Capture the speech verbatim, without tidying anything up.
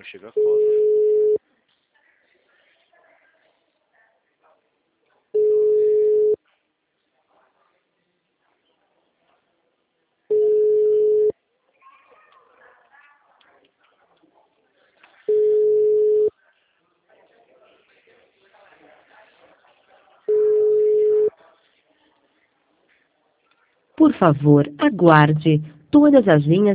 não chega a foto. Por favor, aguarde. Todas as linhas